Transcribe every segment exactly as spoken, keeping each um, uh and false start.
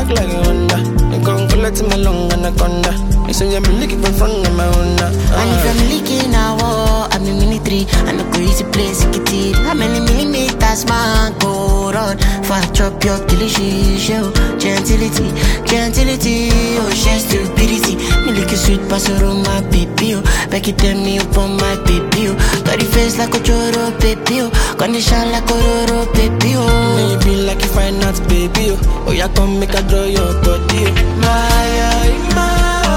back like a Honda. You come collect my long anaconda. You say I'm licking in front of my Honda. Uh. And if I'm licking now, I'm in military. And I go easy place, get it. How many millimeters, man, go run? Fat chop your delicious show. Gentility, gentility, oh, she's stupidity. Me lick a sweet pastor on my baby, oh. Back it tell me up on my baby, oh. Got the face like a choro, baby, oh. Condition like a roro, baby, oh. Maybe like you find out, baby, oh. Oh, yeah, come make a draw your body, oh. My, my,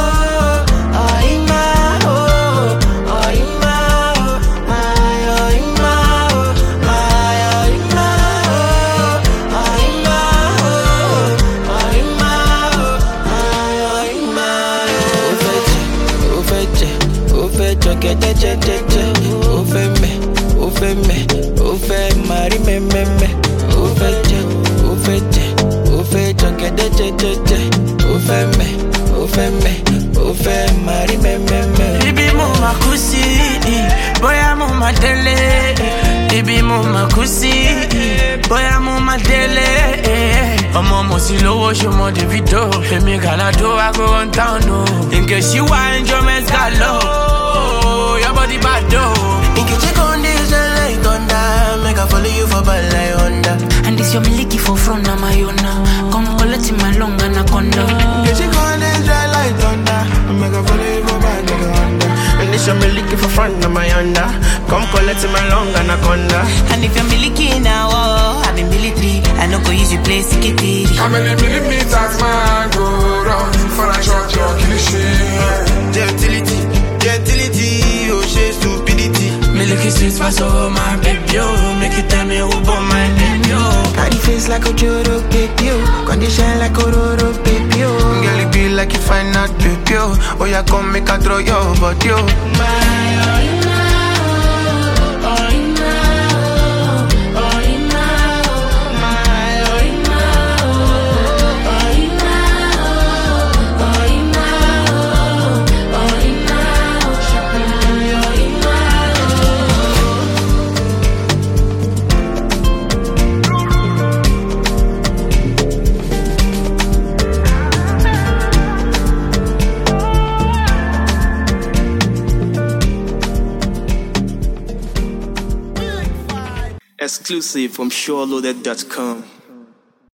che che che che che, o fe me, o fe me, o fe mari me me me, o fe che, o fe che, o fe che che che che che, o fe me, o fe me, o fe mari me me me. Ibi mo makusi, boya mo madele. Ibi mo makusi, boya mo madele. Ọmọ mo si lówó ṣe mo Davido. Èmi Canado I go run town no. In case you want enjoyment galore. Your body bad though. In case you come this like thunder, make I follow you for bad like Honda. And this your miliki for front na my own now. Come collect my long anaconda. In case you come this like thunder, make I follow you for bad like Honda. And this your miliki for front na my Honda. Come collect my long anaconda. And if you're miliki now, oh, I'm in military. I know go use you play sikiti. How many millimeters man go round for a shot your cliche? Gentility, gentility, oh she's stupidity. Me look at sweet pass over my baby, oh. Make it tell me who bought my baby, oh. Got the face like a choro, baby, oh. Condition like a roro, baby, oh. Girl, it be like you find out, baby, oh. Oh, yeah, come make a throw your body, oh. My, exclusive from SureLoaded dot com.